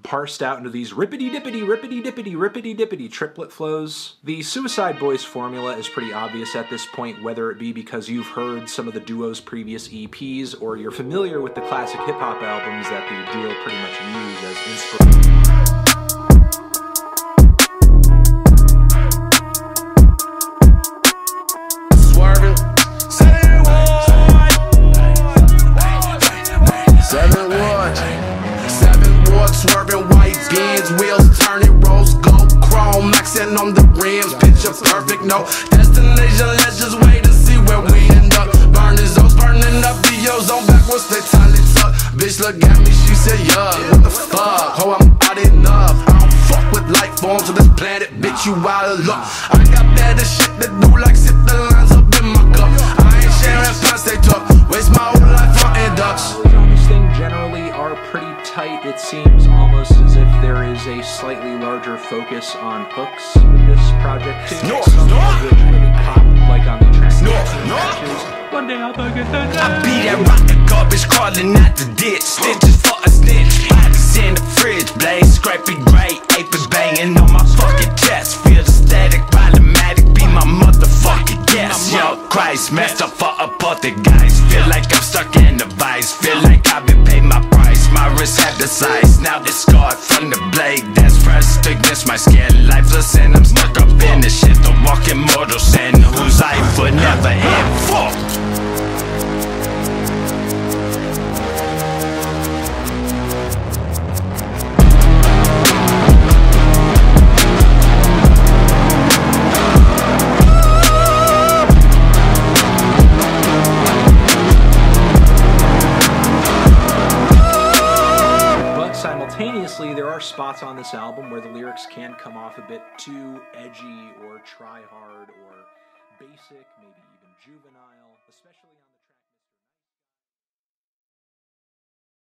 parsed out into these rippity-dippity triplet flows. The Suicide Boys formula is pretty obvious at this point, whether it be because you've heard some of the duo's previous EPs or you're familiar with the classic hip-hop albums that the duo pretty much use as inspiration. Swerving white beans, wheels turning, rose gold chrome, maxing on the rims, picture perfect, no destination, let's just wait to see where we end up. Burning those, burning up videos on backwards, they tightly tuck. Bitch look at me, she said, yeah, what the fuck? Oh, I'm out enough, I don't fuck with life forms on this planet, bitch, you out of luck. I got better shit to do, like sit the lines up in my cup. I ain't sharing pants, they talk, waste my whole life on inducts. These things generally are pretty tight. It seems almost as if there is a slightly larger focus on hooks with this project too. Some of which really pop, like on the track matches. One day I'll get that. I be that rotten garbage crawling out the ditch, stitches for a snitch, bodies in the fridge, blaze scraping gray, aping banging on my fucking chest. Feel the static, problematic, be my motherfucking guest. Yo, Christ, messed up for a guys. Feel like I'm stuck in a vice, feel like I've been paid my price. My wrist had the size, now it's scarred from the blade that's pressed against my skin. Lifeless and I'm stuck up in this shit, the walking mortal sin, whose life would never end. Fuck. Simultaneously, there are spots on this album where the lyrics can come off a bit too edgy or try hard or basic, maybe even juvenile, especially on the